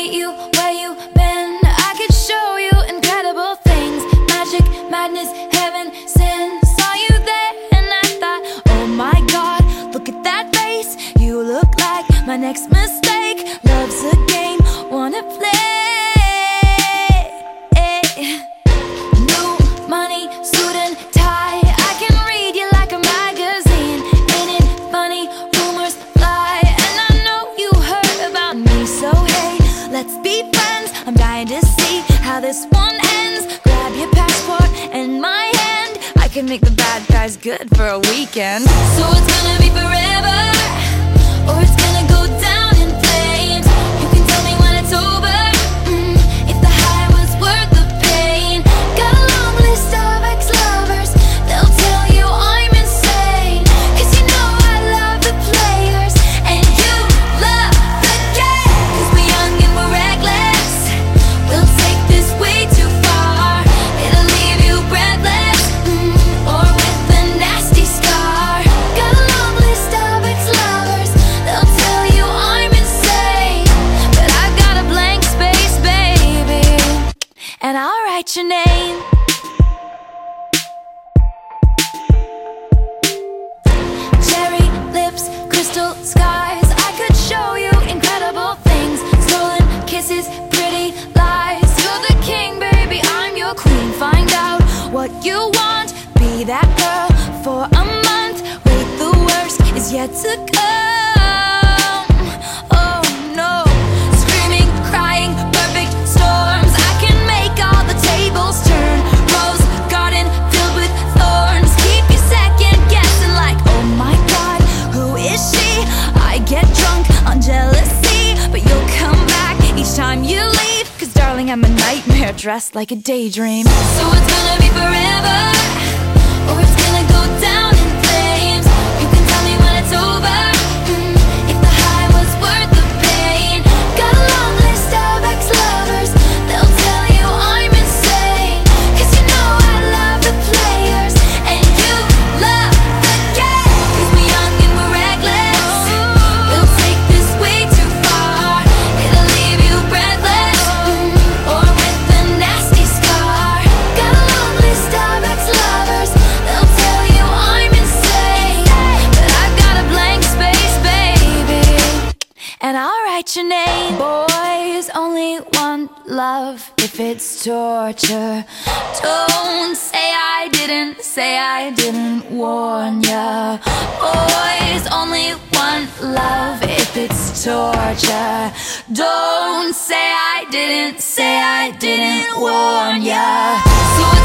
meet you where you been. I could show you incredible things. Magic, madness, heaven, sin. Saw you there and I thought, oh my God, look at that face. You look like my next mistake. Love's a game, wanna play. New money, suit and tie. I can read you like a magazine. Ain't it funny? Rumors fly, and I know you heard about me. So hey, let's be friends. I'm dying to see how this one ends. Grab your passport and my hand. I can make the bad guys good for a weekend. So it's gonna be forever, or it's gonna go down in flames. You can tell me when it's over, if the high was worth the pain. Got a long list of ex-lovers, they'll tell you I'm insane. Cause you know I love the players, and you love the game. Cause we're young and we're reckless, we'll take this way too far. It'll leave you breathless, or with a nasty scar. Got a long list of ex-lovers, they'll tell you I'm insane. But I've got a blank space, baby, and I'll write your name. Cherry lips, crystal skies. I could show you incredible things. Stolen kisses, pretty lies. You're the king, baby, I'm your queen. Find out what you want, be that girl for a month. Wait, the worst is yet to come. Oh no, screaming, crying, perfect storms. I can make all the tables turn. Rose garden filled with thorns. Keep you second guessing like, oh my God, who is she? I get drunk on jealousy, but you'll come back each time you leave. Cause darling, I'm a nightmare dressed like a daydream. So it's gonna be forever, or it's gonna go down in flames. You can tell me when it's over, if the high was worth the pain. Got a long list of ex-lovers, they'll tell you I'm insane. Cause you know I love the players, and you love the game. Cause we're young and we're reckless, we'll take this way too far. It'll leave you breathless, or with a nasty scar. Got a long list of ex-lovers, they'll tell you I'm insane. But I've got a blank space, baby, and I'll write your name. Boys only want love if it's torture. Don't say I didn't warn ya. Boys only want love if it's torture. Don't say I didn't warn ya. So